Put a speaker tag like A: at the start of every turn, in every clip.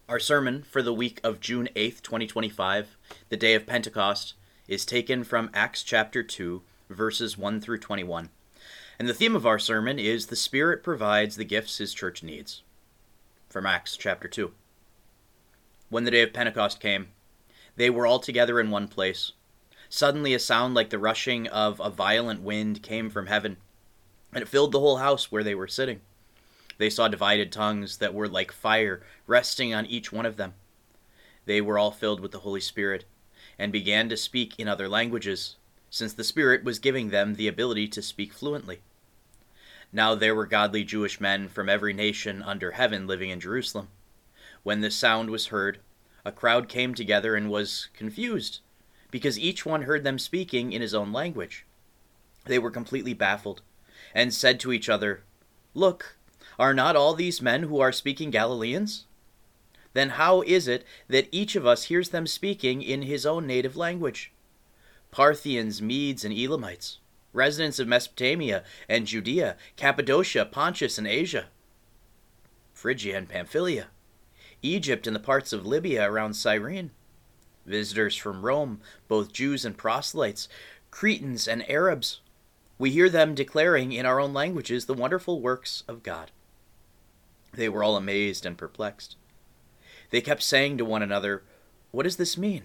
A: Our sermon for the week of June 8th, 2025, the day of Pentecost, is taken from Acts chapter 2, verses 1 through 21. And the theme of our sermon is The Spirit Provides the Gifts His Church Needs. From Acts chapter 2. When the day of Pentecost came, they were all together in one place. Suddenly a sound like the rushing of a violent wind came from heaven, and it filled the whole house where they were sitting. They saw divided tongues that were like fire resting on each one of them. They were all filled with the Holy Spirit and began to speak in other languages, since the Spirit was giving them the ability to speak fluently. Now there were godly Jewish men from every nation under heaven living in Jerusalem. When this sound was heard, a crowd came together and was confused, because each one heard them speaking in his own language. They were completely baffled, and said to each other, "Look, are not all these men who are speaking Galileans? Then how is it that each of us hears them speaking in his own native language? Parthians, Medes, and Elamites, residents of Mesopotamia and Judea, Cappadocia, Pontus, and Asia, Phrygia and Pamphylia, Egypt and the parts of Libya around Cyrene, visitors from Rome, both Jews and proselytes, Cretans and Arabs. We hear them declaring in our own languages the wonderful works of God." They were all amazed and perplexed. They kept saying to one another, "What does this mean?"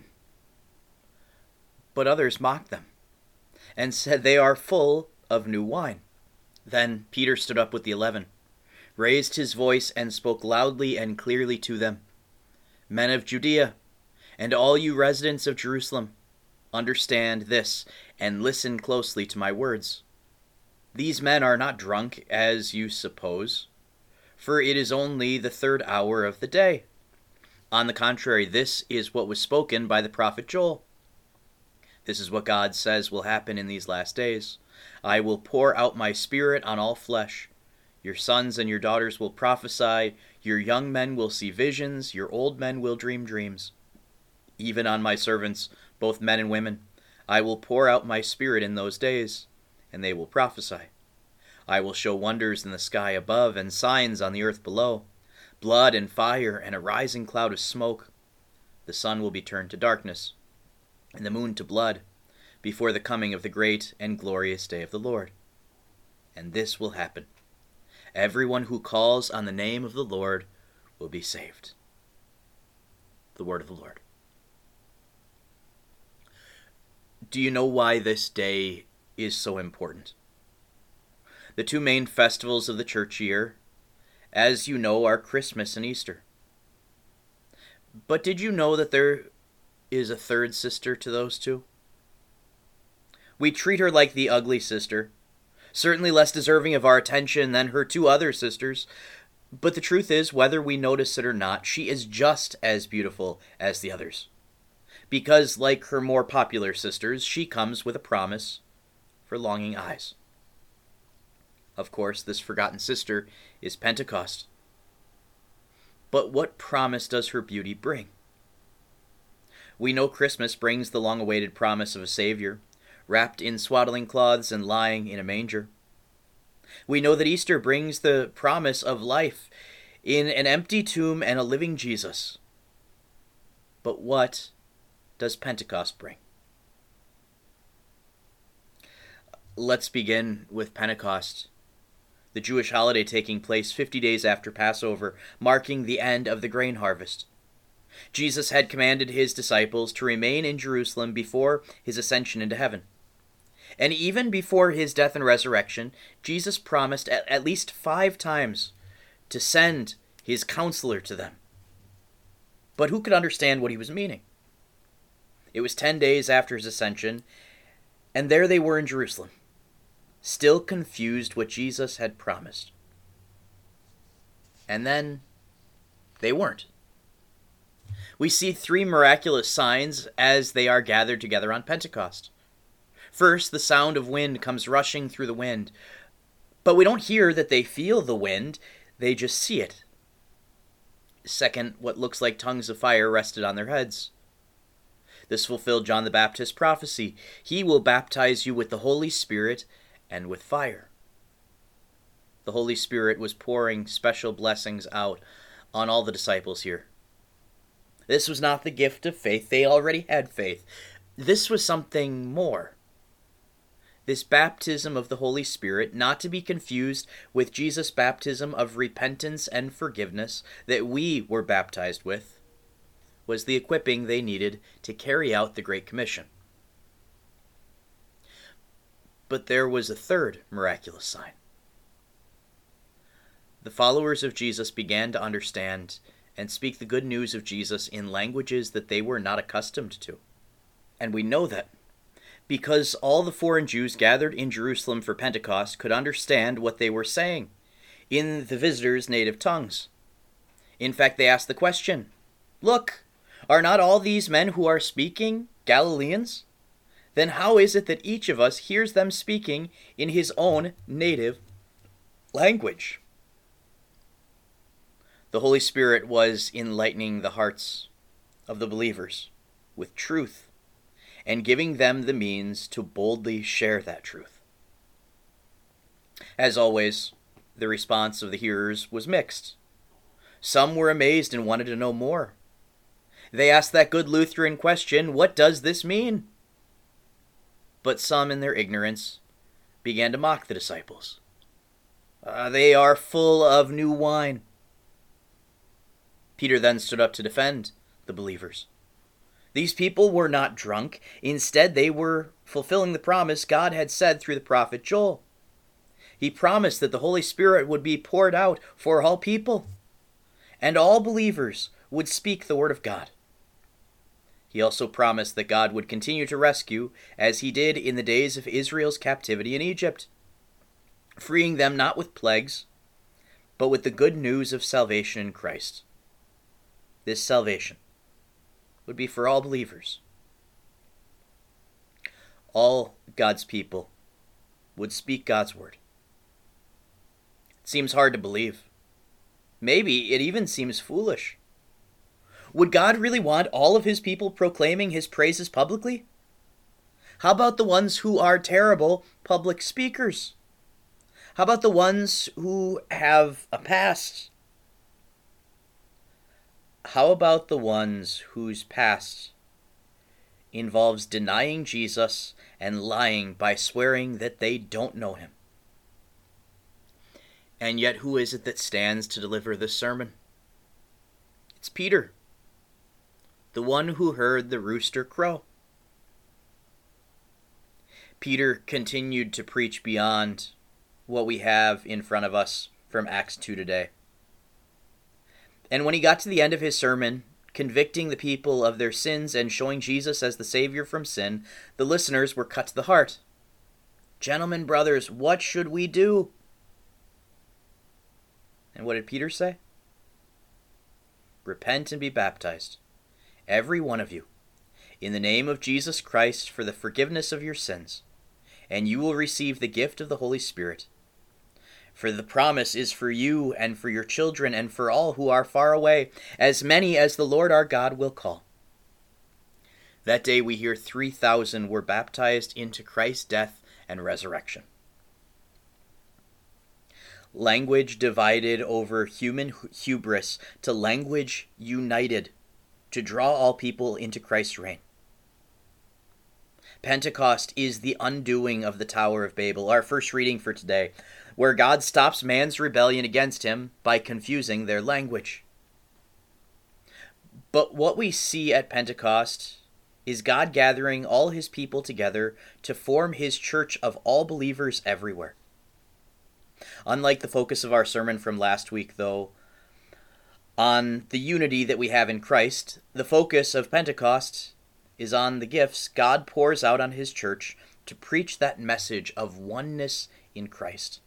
A: But others mocked them and said, "They are full of new wine." Then Peter stood up with the 11, raised his voice, and spoke loudly and clearly to them. "Men of Judea, and all you residents of Jerusalem, understand this and listen closely to my words. These men are not drunk, as you suppose, for it is only the third hour of the day. On the contrary, this is what was spoken by the prophet Joel. This is what God says will happen in these last days. I will pour out my Spirit on all flesh. Your sons and your daughters will prophesy, your young men will see visions, your old men will dream dreams. Even on my servants, both men and women, I will pour out my Spirit in those days, and they will prophesy. I will show wonders in the sky above and signs on the earth below, blood and fire and a rising cloud of smoke. The sun will be turned to darkness, and the moon to blood, before the coming of the great and glorious day of the Lord. And this will happen. Everyone who calls on the name of the Lord will be saved." The word of the Lord. Do you know why this day is so important? The two main festivals of the church year, as you know, are Christmas and Easter. But did you know that there is a third sister to those two? We treat her like the ugly sister, certainly less deserving of our attention than her two other sisters, but the truth is, whether we notice it or not, she is just as beautiful as the others, because like her more popular sisters, she comes with a promise for longing eyes. Of course, this forgotten sister is Pentecost. But what promise does her beauty bring? We know Christmas brings the long-awaited promise of a Savior, wrapped in swaddling cloths and lying in a manger. We know that Easter brings the promise of life in an empty tomb and a living Jesus. But what does Pentecost bring? Let's begin with Pentecost, the Jewish holiday taking place 50 days after Passover, marking the end of the grain harvest. Jesus had commanded his disciples to remain in Jerusalem before his ascension into heaven. And even before his death and resurrection, Jesus promised at least 5 times to send his counselor to them. But who could understand what he was meaning? It was 10 days after his ascension, and there they were in Jerusalem, still confused what Jesus had promised. And then they weren't. We see 3 miraculous signs as they are gathered together on Pentecost. First, the sound of wind comes rushing through the wind, but we don't hear that they feel the wind, they just see it. Second, what looks like tongues of fire rested on their heads. This fulfilled John the Baptist's prophecy. He will baptize you with the Holy Spirit and with fire. The Holy Spirit was pouring special blessings out on all the disciples here. This was not the gift of faith. They already had faith. This was something more. This baptism of the Holy Spirit, not to be confused with Jesus' baptism of repentance and forgiveness that we were baptized with, was the equipping they needed to carry out the Great Commission. But there was a third miraculous sign. The followers of Jesus began to understand and speak the good news of Jesus in languages that they were not accustomed to. And we know that because all the foreign Jews gathered in Jerusalem for Pentecost could understand what they were saying in the visitors' native tongues. In fact, they asked the question, "Look, are not all these men who are speaking Galileans? Then how is it that each of us hears them speaking in his own native language?" The Holy Spirit was enlightening the hearts of the believers with truth and giving them the means to boldly share that truth. As always, the response of the hearers was mixed. Some were amazed and wanted to know more. They asked that good Lutheran question, "What does this mean?" But some, in their ignorance, began to mock the disciples. They are full of new wine. Peter then stood up to defend the believers. These people were not drunk. Instead, they were fulfilling the promise God had said through the prophet Joel. He promised that the Holy Spirit would be poured out for all people, and all believers would speak the word of God. He also promised that God would continue to rescue, as he did in the days of Israel's captivity in Egypt, freeing them not with plagues, but with the good news of salvation in Christ. This salvation would be for all believers. All God's people would speak God's word. It seems hard to believe. Maybe it even seems foolish. Would God really want all of his people proclaiming his praises publicly? How about the ones who are terrible public speakers? How about the ones who have a past? How about the ones whose past involves denying Jesus and lying by swearing that they don't know him? And yet, who is it that stands to deliver this sermon? It's Peter, the one who heard the rooster crow. Peter continued to preach beyond what we have in front of us from Acts 2 today. And when he got to the end of his sermon, convicting the people of their sins and showing Jesus as the Savior from sin, the listeners were cut to the heart. "Gentlemen, brothers, what should we do?" And what did Peter say? "Repent and be baptized, every one of you, in the name of Jesus Christ for the forgiveness of your sins, and you will receive the gift of the Holy Spirit. For the promise is for you and for your children and for all who are far away, as many as the Lord our God will call." That day we hear 3,000 were baptized into Christ's death and resurrection. Language divided over human hubris to language united to draw all people into Christ's reign. Pentecost is the undoing of the Tower of Babel, our first reading for today, where God stops man's rebellion against him by confusing their language. But what we see at Pentecost is God gathering all his people together to form his church of all believers everywhere. Unlike the focus of our sermon from last week, though, on the unity that we have in Christ, the focus of Pentecost is on the gifts God pours out on his church to preach that message of oneness in Christ.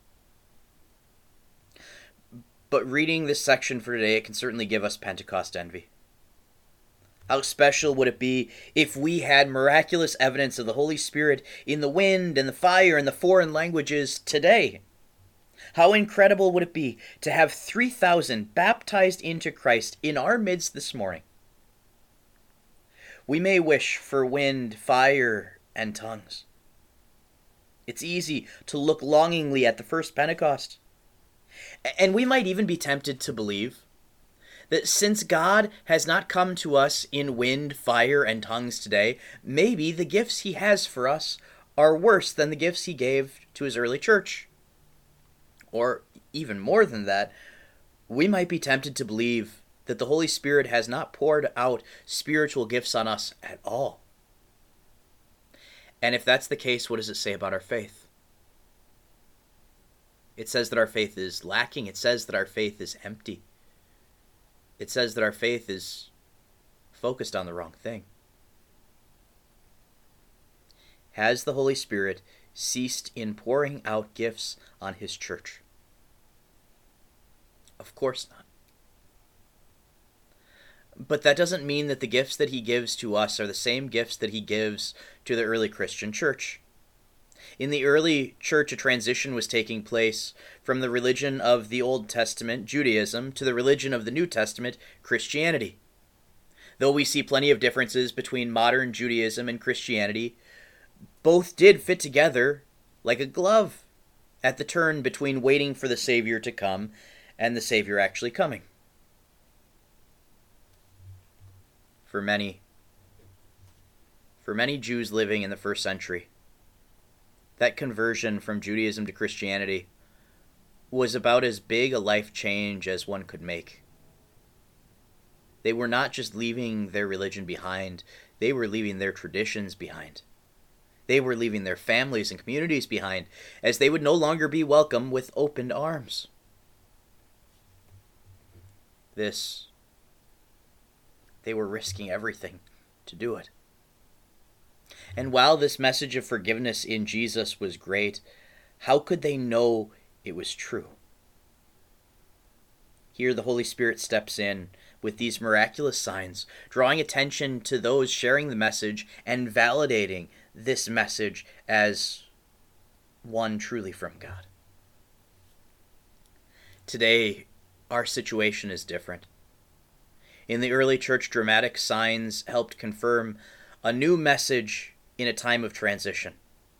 A: But reading this section for today, it can certainly give us Pentecost envy. How special would it be if we had miraculous evidence of the Holy Spirit in the wind and the fire and the foreign languages today? How incredible would it be to have 3,000 baptized into Christ in our midst this morning? We may wish for wind, fire, and tongues. It's easy to look longingly at the first Pentecost. And we might even be tempted to believe That since God has not come to us in wind, fire, and tongues today, maybe the gifts he has for us are worse than the gifts he gave to his early church. Or even more than that, we might be tempted to believe that the Holy Spirit has not poured out spiritual gifts on us at all. And if that's the case, what does it say about our faith? It says that our faith is lacking. It says that our faith is empty. It says that our faith is focused on the wrong thing. Has the Holy Spirit ceased in pouring out gifts on his church? Of course not. But that doesn't mean that the gifts that he gives to us are the same gifts that he gives to the early Christian church. In the early church, a transition was taking place from the religion of the Old Testament, Judaism, to the religion of the New Testament, Christianity. Though we see plenty of differences between modern Judaism and Christianity, both did fit together like a glove at the turn between waiting for the Savior to come and the Savior actually coming. For many Jews living in the first century, that conversion from Judaism to Christianity was about as big a life change as one could make. They were not just leaving their religion behind, they were leaving their traditions behind. They were leaving their families and communities behind, as they would no longer be welcome with opened arms. They were risking everything to do it. And while this message of forgiveness in Jesus was great, how could they know it was true? Here the Holy Spirit steps in with these miraculous signs, drawing attention to those sharing the message and validating this message as one truly from God. Today, our situation is different. In the early church, dramatic signs helped confirm a new message in a time of transition.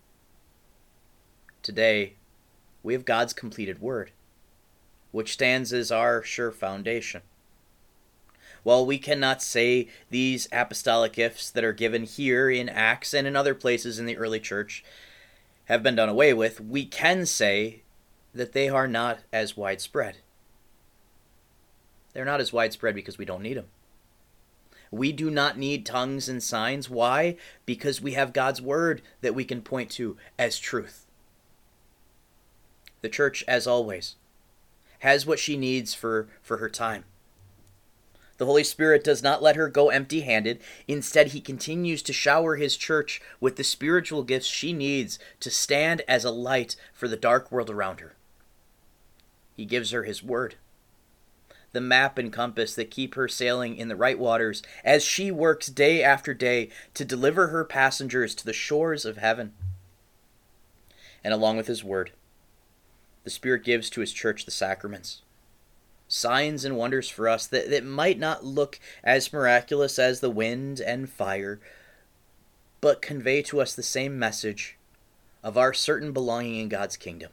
A: Today, we have God's completed word, which stands as our sure foundation. While we cannot say these apostolic gifts that are given here in Acts and in other places in the early church have been done away with, we can say that they are not as widespread. They're not as widespread because we don't need them. We do not need tongues and signs. Why? Because we have God's word that we can point to as truth. The church, as always, has what she needs for her time. The Holy Spirit does not let her go empty-handed. Instead, he continues to shower his church with the spiritual gifts she needs to stand as a light for the dark world around her. He gives her his word, the map and compass that keep her sailing in the right waters as she works day after day to deliver her passengers to the shores of heaven. And along with his word, the Spirit gives to his church the sacraments, signs and wonders for us that might not look as miraculous as the wind and fire, but convey to us the same message of our certain belonging in God's kingdom.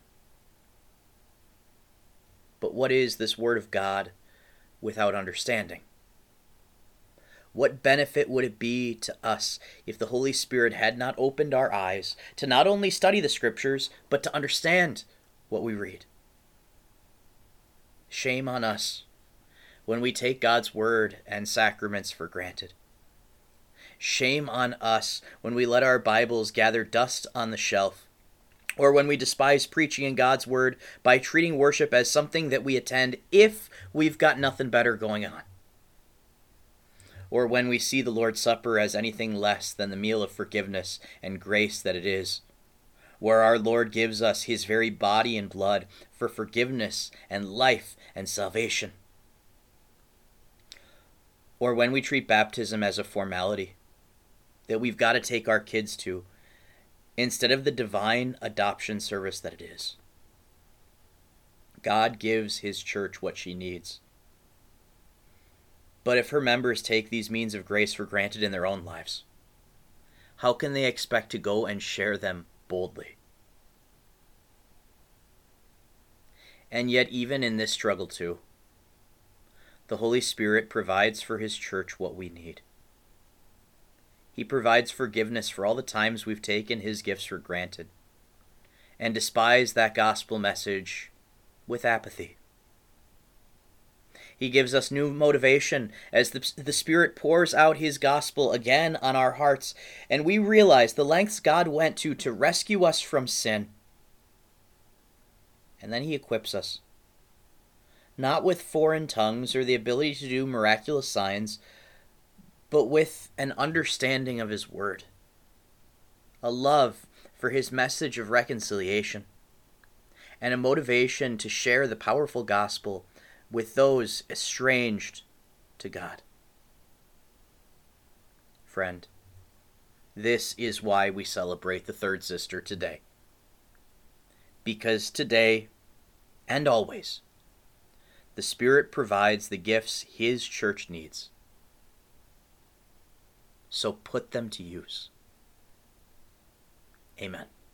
A: But what is this word of God without understanding? What benefit would it be to us if the Holy Spirit had not opened our eyes to not only study the Scriptures, but to understand what we read? Shame on us when we take God's word and sacraments for granted. Shame on us when we let our Bibles gather dust on the shelf, or when we despise preaching in God's word by treating worship as something that we attend if we've got nothing better going on. Or when we see the Lord's Supper as anything less than the meal of forgiveness and grace that it is, where our Lord gives us his very body and blood for forgiveness and life and salvation. Or when we treat baptism as a formality that we've got to take our kids to, instead of the divine adoption service that it is. God gives his church what she needs. But if her members take these means of grace for granted in their own lives, how can they expect to go and share them boldly? And yet, even in this struggle too, the Holy Spirit provides for His church what we need. He provides forgiveness for all the times we've taken His gifts for granted and despised that gospel message with apathy. He gives us new motivation as the Spirit pours out His gospel again on our hearts, and we realize the lengths God went to rescue us from sin. And then He equips us, not with foreign tongues or the ability to do miraculous signs, but with an understanding of His word, a love for His message of reconciliation, and a motivation to share the powerful gospel with those estranged to God. Friend, this is why we celebrate the third sister today. Because today, and always, the Spirit provides the gifts His church needs. So put them to use. Amen.